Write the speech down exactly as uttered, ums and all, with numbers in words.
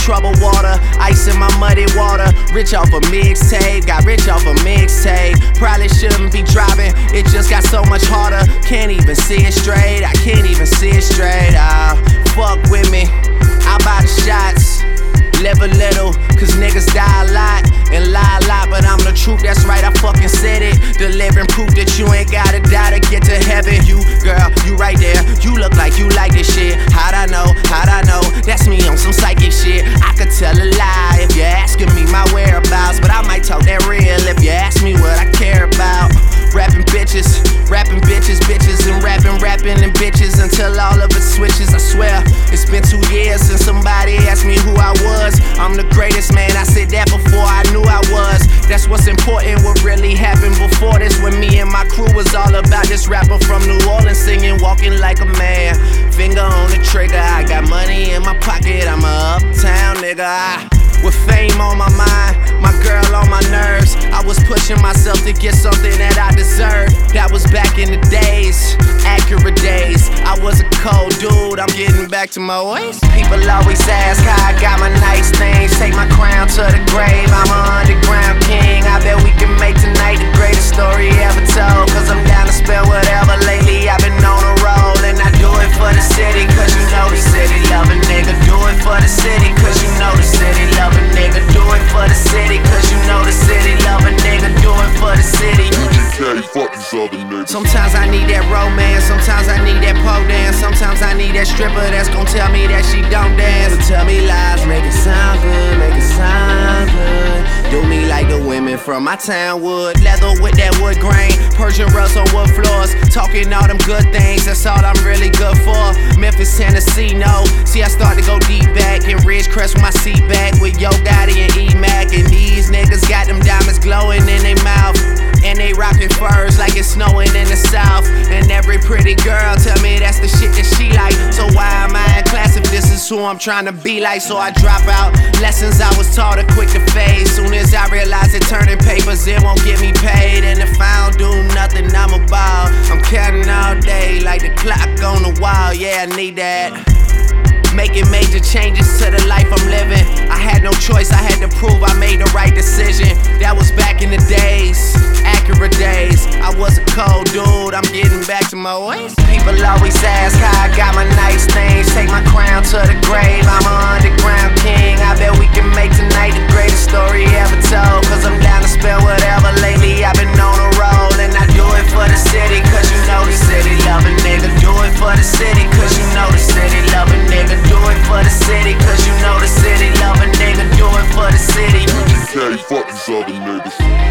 troubled water, ice in my muddy water. Rich off a mixtape, got rich off a mixtape. Probably shouldn't be driving, it just got so much harder. Can't even see it straight, I can't even see it straight. Ah, fuck with me, I'll buy the shots. Live a little, cause niggas die a lot and lie a lot, but I'm the truth, that's right, I fucking said it. Delivering proof that you ain't gotta die to get to heaven. You, girl, you right there, you look like you like this shit. How'd I know, how'd I know, that's me on some psychic shit. I could tell a lie if you're asking me my whereabouts, but I might talk that real if you ask me what I care about. Rapping bitches, rapping bitches, bitches, and rapping, rapping, and bitches until all of it switches. I swear, it's been two years since somebody asked me who I was. I'm the greatest, man, I said that before I knew I was. That's what's important, what really happened before this. When me and my crew was all about this rapper from New Orleans singing, walking like a man. Finger on the trigger, I got money in my pocket, I'm a uptown nigga. I, with fame on my mind, my girl on my nerves, I was pushing myself to get something that I deserved. That was back in the days, accurate days. I was a cold dude, I'm getting back to my ways. People always ask how I got my nice things. Take my crown to the grave, I'm an underground king. I bet we can make tonight the greatest story ever told. Cause I'm down to spend whatever. Lately I've been on a roll, and I do it for the city. Cause you know the city love a nigga. Do it for the city, cause you know the city love a nigga. Do it for the city, cause you know the city love a nigga. Do it for the city. Fuck these other niggas. Sometimes I need that romance, sometimes I need that pole dance. Sometimes I need that stripper that's gon' tell me that she don't dance. But tell me lies, make it sound good, make it sound good. Do me like the women from my town would. Leather with that wood grain, Persian rugs on wood floors. Talking all them good things, that's all I'm really good for. Memphis, Tennessee, no. See, I start to go deep back in Ridgecrest with my seat back with Yo Gotti and E-Mac. And these niggas got them diamonds glowing in their mouth, and they rockin' furs like it's snowing in the south. And every pretty girl tell me that's the shit that she like. So why am I in class if this is who I'm trying to be like? So I drop out lessons I was taught are quick to fade. Soon as I realize that turning papers, it won't get me paid. And if I don't do nothing, I'm a ball. I'm counting all day like the clock on the wall. Yeah, I need that. Making major changes to the life I'm living. I had no choice, I had to prove I made the right decision. That was back in the days, accurate days. I was a cold dude, I'm getting back to my ways. People always ask how I got my nice things. Take my crown to the grave, I'm an underground king. I bet we can make tonight the greatest story ever told. Cause I'm down to spend whatever. Lately I've been on a roll, and I do it for the city. Cause you know the city love a nigga. Do it for the city, cause you know the city love a nigga. Do it for the city, cause you know the city love a nigga. Do it for the city. Fuck these other niggas.